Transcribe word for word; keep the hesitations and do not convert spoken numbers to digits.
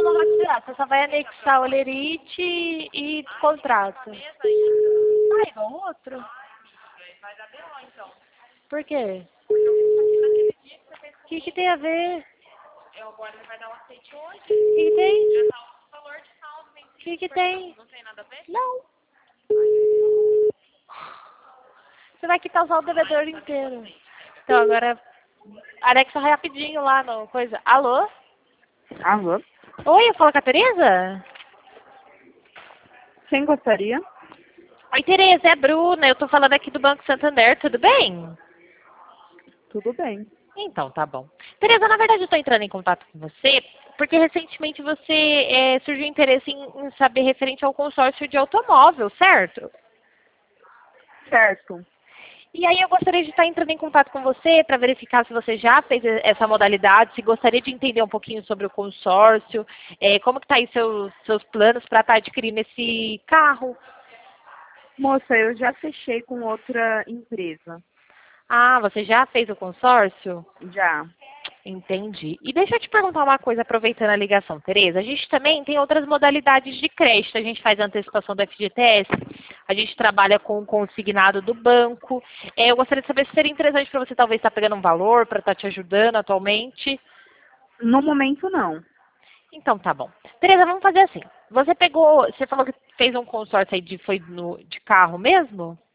Não, não vai tirar. Você só vai anexar o Lerite e contrato. Ah, igual o outro. Vai dar B O então. Por quê? Porque eu fiz aqui naquele dia que você fez O que, que comigo. tem a ver? Eu agora ele vai dar o aceite hoje. O que, que tem? Já tá o valor de saldo O vencido. que, que tem? Não tem nada a ver? Não. Você vai quitar só o devedor inteiro. Então, agora, Alexa, rapidinho lá no coisa. Alô? Alô? Oi, eu falo com a Tereza? Quem gostaria? Oi, Tereza, é a Bruna. Eu tô falando aqui do Banco Santander, tudo bem? Tudo bem. Então, tá bom. Tereza, na verdade eu tô entrando em contato com você porque recentemente você é, surgiu interesse em, em saber referente ao consórcio de automóvel, certo? Certo. E aí eu gostaria de estar entrando em contato com você para verificar se você já fez essa modalidade, se gostaria de entender um pouquinho sobre o consórcio, é, como que tá aí seus, seus planos para estar adquirindo esse carro. Moça, eu já fechei com outra empresa. Ah, você já fez o consórcio? Já. Entendi. E deixa eu te perguntar uma coisa, aproveitando a ligação, Tereza. A gente também tem outras modalidades de crédito. A gente faz a antecipação do F G T S, a gente trabalha com o consignado do banco. É, eu gostaria de saber se seria interessante para você talvez estar pegando um valor para estar te ajudando atualmente. No momento, não. Então tá bom. Tereza, vamos fazer assim. Você pegou, você falou que fez um consórcio aí de, foi no, de carro mesmo?